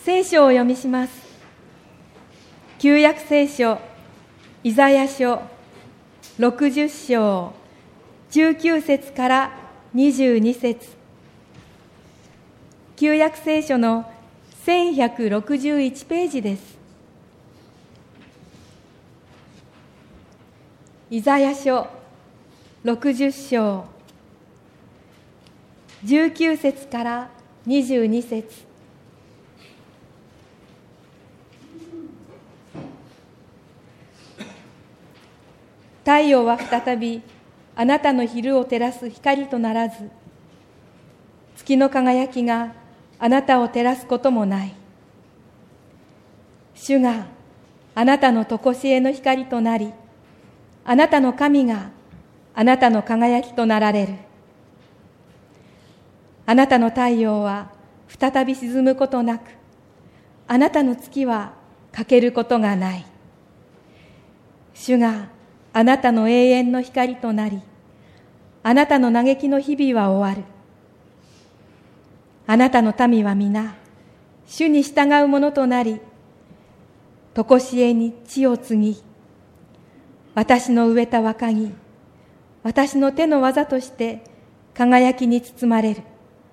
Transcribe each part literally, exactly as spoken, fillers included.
聖書をお読みします。旧約聖書イザヤ書ろくじゅっ章じゅうきゅう節からにじゅうに節、旧約聖書のせんひゃくろくじゅういちページです。イザヤ書ろくじゅっ章じゅうきゅう節からにじゅうに節。太陽は再びあなたの昼を照らす光とならず、月の輝きがあなたを照らすこともない。主があなたの常しえの光となり、あなたの神があなたの輝きとなられる。あなたの太陽は再び沈むことなく、あなたの月は欠けることがない。主があなたの永遠の光となり、あなたの嘆きの日々は終わる。あなたの民は皆、主に従うものとなり、常しえに地を継ぎ、私の植えた若木、私の手の技として輝きに包まれる。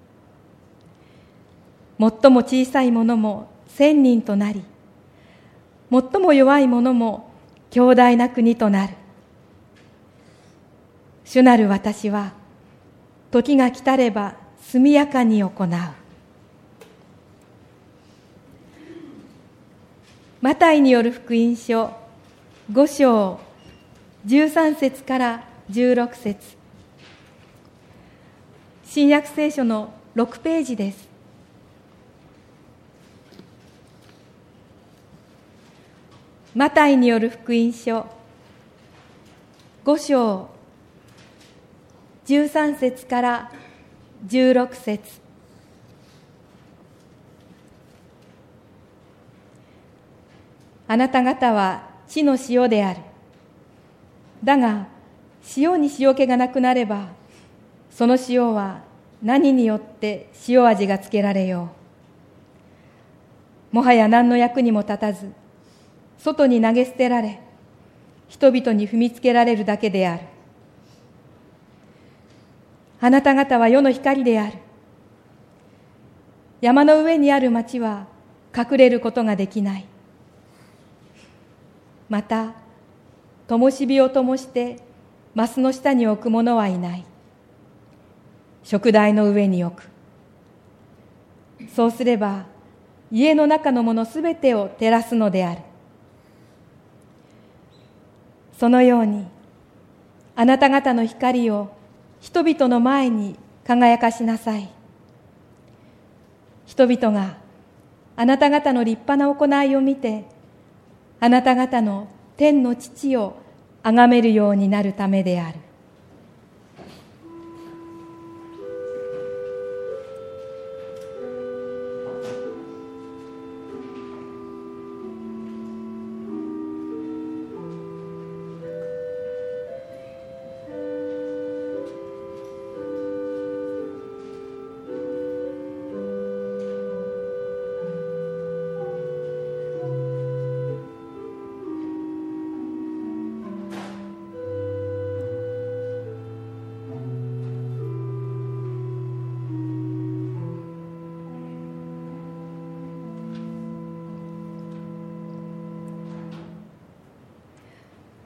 最も小さいものも千人となり、最も弱いものも強大な国となる。主なる私は、時が来たれば速やかに行う。マタイによる福音書ご章じゅうさん節からじゅうろく節、新約聖書のろくページです。マタイによる福音書ご章じゅうさん節からじゅうろく節。あなた方は地の塩である。だが塩に塩気がなくなれば、その塩は何によって塩味がつけられよう。もはや何の役にも立たず、外に投げ捨てられ、人々に踏みつけられるだけである。あなた方は世の光である。山の上にある町は隠れることができない。また、灯火を灯してマスの下に置く者はいない。燭台の上に置く。そうすれば、家の中のものすべてを照らすのである。そのように、あなた方の光を人々の前に輝かしなさい。人々があなた方の立派な行いを見て、あなた方の天の父をあがめるようになるためである。